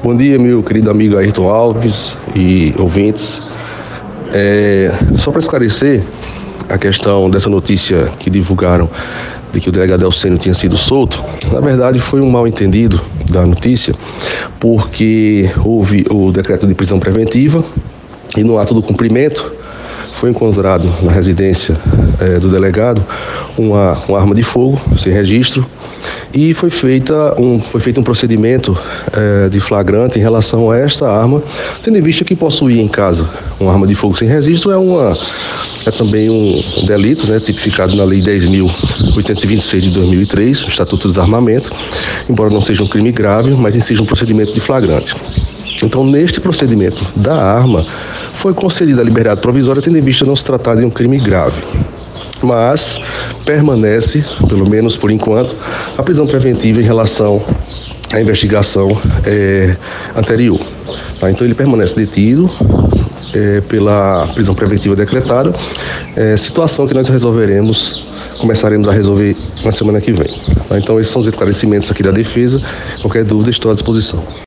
Bom dia, meu querido amigo Ayrton Alves e ouvintes. Só para esclarecer a questão dessa notícia que divulgaram de que o delegado Elcênio tinha sido solto, na verdade foi um mal-entendido da notícia, porque houve o decreto de prisão preventiva e no ato do cumprimento foi encontrado na residência do delegado uma arma de fogo sem registro e foi feito um procedimento de flagrante em relação a esta arma, tendo em vista que possuir em casa uma arma de fogo sem registro é também um delito, tipificado na Lei 10.826 de 2003, o Estatuto do Desarmamento, embora não seja um crime grave, mas seja um procedimento de flagrante. Então, neste procedimento da arma, foi concedida a liberdade provisória, tendo em vista não se tratar de um crime grave. Mas permanece, pelo menos por enquanto, a prisão preventiva em relação à investigação anterior. Então, ele permanece detido pela prisão preventiva decretada, situação que nós começaremos a resolver na semana que vem. Então, esses são os esclarecimentos aqui da defesa. Qualquer dúvida, estou à disposição.